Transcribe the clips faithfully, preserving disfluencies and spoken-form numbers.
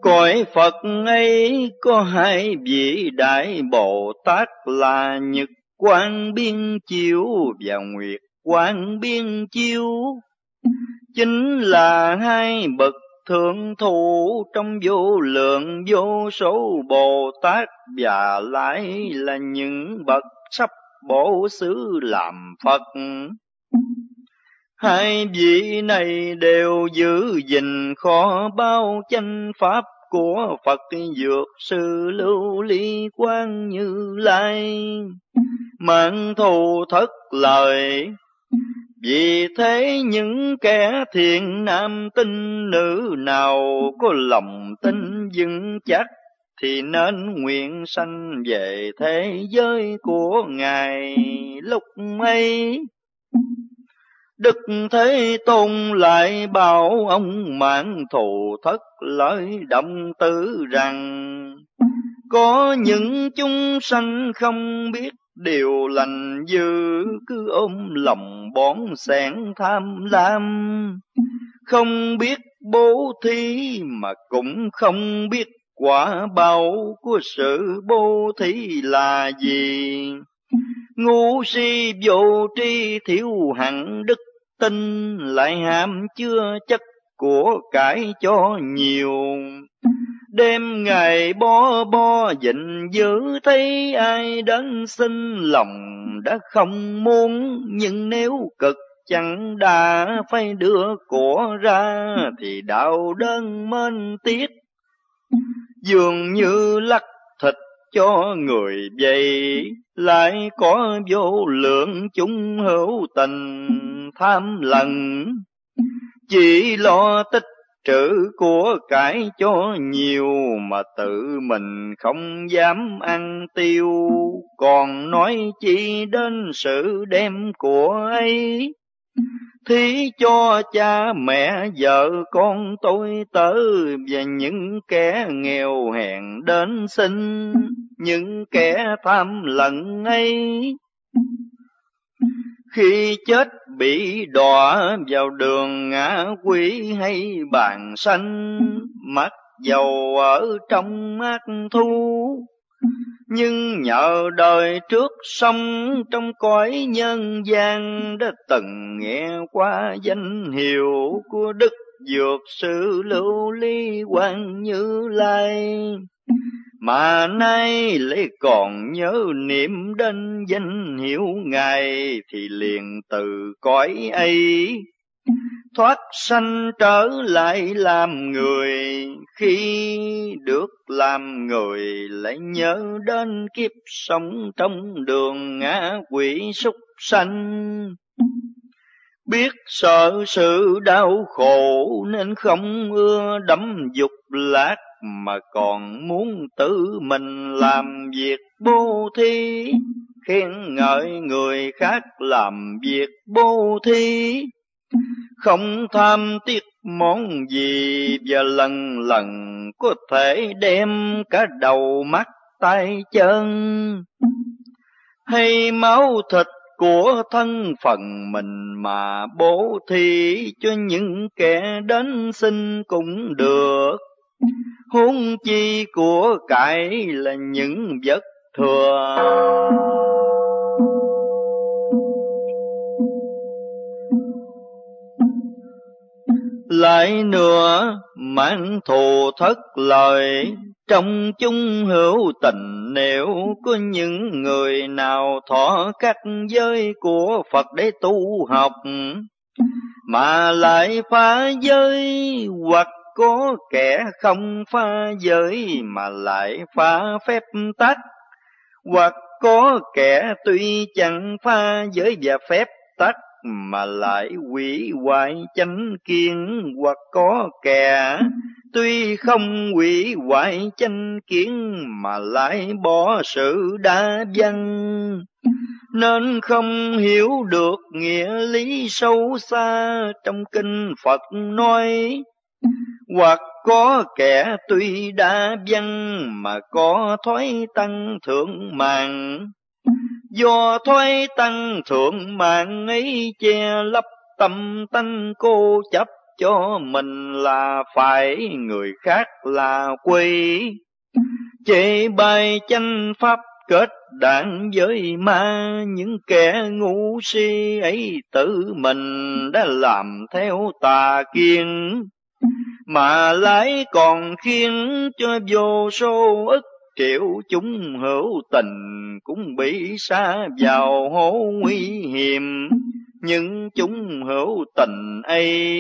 Cõi Phật ấy có hai vị Đại Bồ Tát là Nhật Quang Biên Chiếu và Nguyệt Quang Biên Chiếu, chính là hai bậc thượng thủ trong vô lượng vô số Bồ Tát, và lại là những bậc sắp bổ xứ làm Phật. Hai vị này đều giữ gìn kho báu chánh pháp của Phật Dược Sư Lưu Ly Quang Như Lai, mang thù thất lời. Vì thế những kẻ thiện nam tinh nữ nào có lòng tin vững chắc, thì nên nguyện sanh về thế giới của Ngài lúc ấy. Đức Thế Tôn lại bảo ông Mãn Thù Thất lợi động tử rằng: có những chúng sanh không biết điều lành dữ, cứ ôm lòng bón sẻn tham lam, không biết bố thí mà cũng không biết quả báo của sự bố thí là gì. Ngu si vô tri thiếu hẳn đức tin, lại ham chưa chất của cải cho nhiều. Đêm ngày bo bo dịnh giữ, thấy ai đến xin lòng đã không muốn. Nhưng nếu cực chẳng đã phải đưa của ra, thì đạo đơn mênh tiếc, dường như lắc thịt cho người vậy. Lại có vô lượng chúng hữu tình tham lần, chỉ lo tích trữ của cải cho nhiều, mà tự mình không dám ăn tiêu. Còn nói chi đến sự đem của ấy, thí cho cha mẹ vợ con tôi tớ, và những kẻ nghèo hèn đến xin. Những kẻ tham lần ấy khi chết bị đọa vào đường ngã quỷ hay bàn sanh, mặc dầu ở trong ác thú. Nhưng nhờ đời trước sống trong cõi nhân gian, đã từng nghe qua danh hiệu của Đức Dược Sư Lưu Ly Quang Như Lai, mà nay lại còn nhớ niệm đến danh hiệu Ngài, thì liền từ cõi ấy thoát sanh trở lại làm người. Khi được làm người lại nhớ đến kiếp sống trong đường ngã quỷ súc sanh, biết sợ sự đau khổ nên không ưa đắm dục lạc, mà còn muốn tự mình làm việc bố thí, khen ngợi người khác làm việc bố thí. Không tham tiếc món gì, và lần lần có thể đem cả đầu mắt tay chân hay máu thịt của thân phận mình mà bố thí cho những kẻ đến xin cũng được. Huống chi của cải là những vật thừa. Lại nữa, Mãn Thù Thất lời, trong chúng hữu tình nếu có những người nào thọ các giới của Phật để tu học, mà lại phá giới, hoặc có kẻ không phá giới mà lại phá phép tắc, hoặc có kẻ tuy chẳng phá giới và phép tắc mà lại hủy hoại chánh kiến, hoặc có kẻ tuy không hủy hoại chánh kiến mà lại bỏ sự đa văn, nên không hiểu được nghĩa lý sâu xa trong kinh Phật nói. Hoặc có kẻ tuy đa văn mà có thói tăng thượng mạng, do thói tăng thượng mạng ấy che lấp tâm tánh cô chấp cho mình là phải, người khác là quy. Chê bai chánh pháp kết đảng với ma, những kẻ ngu si ấy tự mình đã làm theo tà kiến, mà lái còn khiến cho vô số ức triệu chúng hữu tình cũng bị sa vào hố nguy hiểm. Nhưng chúng hữu tình ấy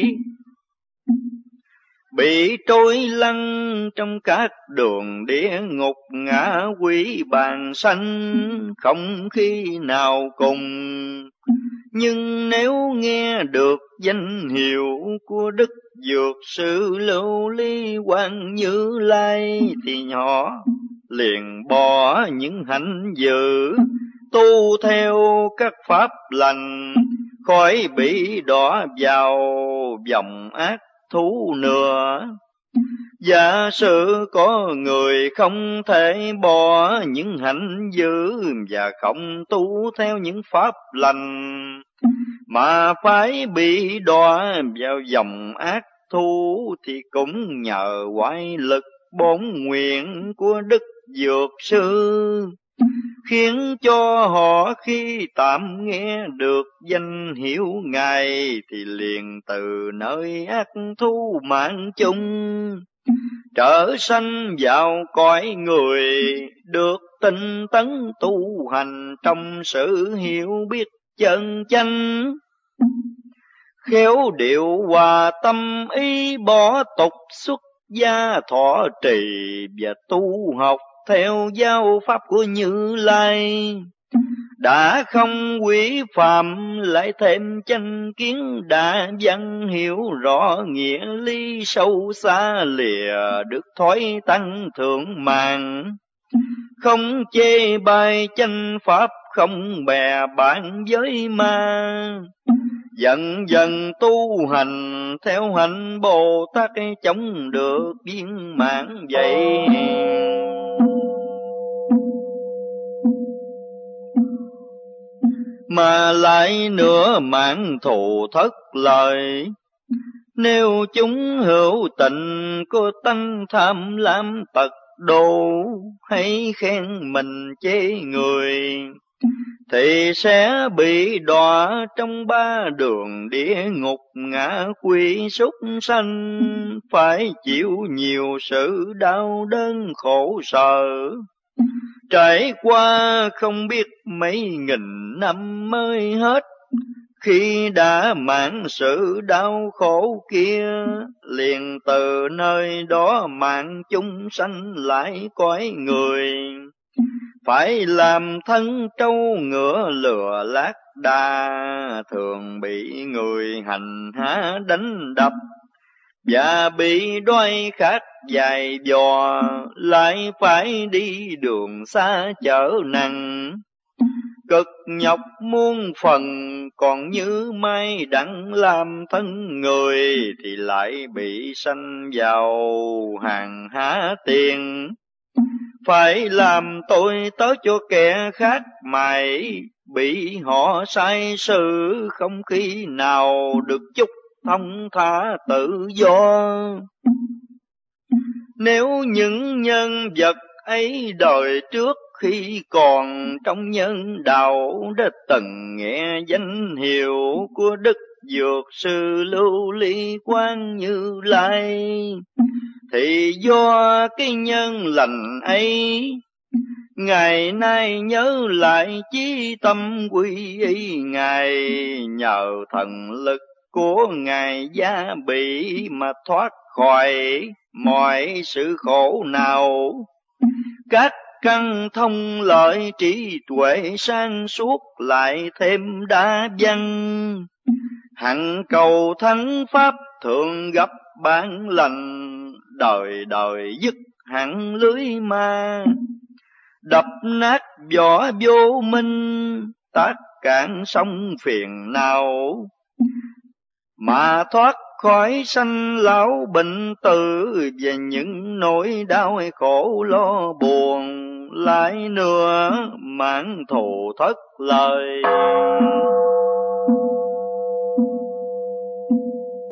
bị trôi lăn trong các đường địa ngục, ngã quỷ bàn sanh không khi nào cùng. Nhưng nếu nghe được danh hiệu của Đức Dược Sư Lưu Ly Quang Như Lai, thì họ liền bỏ những hạnh dữ, tu theo các pháp lành, khỏi bị đọa vào vòng ác thú nữa. Giả sử có người không thể bỏ những hạnh dữ và không tu theo những pháp lành, mà phải bị đọa vào dòng ác thú, thì cũng nhờ quái lực bổn nguyện của Đức Dược Sư, khiến cho họ khi tạm nghe được danh hiệu Ngài, thì liền từ nơi ác thú mạng chung trở sanh vào cõi người, được tinh tấn tu hành trong sự hiểu biết chân chánh, khéo điệu hòa tâm ý, bỏ tục xuất gia thọ trì và tu học theo giáo pháp của Như Lai. Đã không quý phạm lại thêm chánh kiến, đã văn hiểu rõ nghĩa lý sâu xa lìa, được thói tăng thượng mạng. Không chê bai chánh pháp, không bè bạn với ma, dần dần tu hành theo hạnh Bồ Tát, chống được viên mãn vậy. Mà lại nữa mạng thù thất lời, nếu chúng hữu tình có tánh tham lam tật độ, hay khen mình chê người, thì sẽ bị đọa trong ba đường địa ngục, ngã quỷ súc sanh, phải chịu nhiều sự đau đớn khổ sở, trải qua không biết mấy nghìn năm mới hết. Khi đã mãn sự đau khổ kia, liền từ nơi đó mạng chúng sanh lại cõi người, phải làm thân trâu ngựa lừa lác đa, thường bị người hành hạ đánh đập, và bị đói khát dài dò, lại phải đi đường xa chở nặng, cực nhọc muôn phần. Còn như may đặng làm thân người, thì lại bị sanh vào hàng há tiền, phải làm tôi tớ cho kẻ khác mày, bị họ sai sự không khi nào được chút thông thả tự do. Nếu những nhân vật ấy đời trước khi còn trong nhân đạo đã từng nghe danh hiệu của Đức Dược Sư Lưu Ly Quang Như Lai, thì do cái nhân lành ấy, ngày nay nhớ lại chí tâm quy y Ngài, nhờ thần lực của Ngài gia bị mà thoát khỏi mọi sự khổ nào. Các căn thông lợi trí tuệ sáng suốt lại thêm đa văn, hằng cầu thắng pháp thường gặp bản lành, đời đời dứt hẳn lưới ma, đập nát vỏ vô minh, tác cản sông phiền não, mà thoát khỏi sanh lão bệnh tử, về những nỗi đau khổ lo buồn, lại nữa mãn thù thất lời.